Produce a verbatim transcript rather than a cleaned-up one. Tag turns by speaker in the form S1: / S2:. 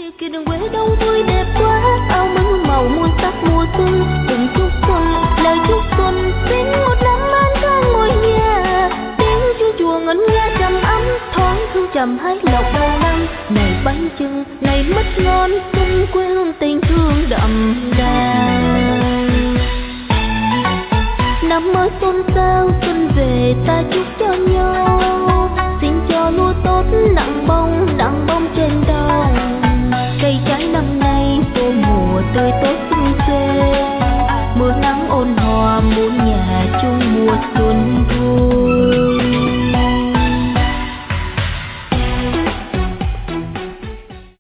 S1: kia đường quê đông vui đẹp quá, áo mới muôn màu muôn sắc mùa xuân, từng chúc xuân lời chúc xuân, xin một năm an khang ngôi nhà, tiếng chuông chùa ngân nga trầm ấm, thoáng hương trầm hái lộc đầu năm, này bánh chưng này mứt ngon, xuân quê hương tình thương đậm đà. Năm mới xuân sao xuân về ta chúc cho nhau, xin cho lúa tốt nặng bông nặng bông trên đầu, cây trái năm nay vô mùa tươi tốt.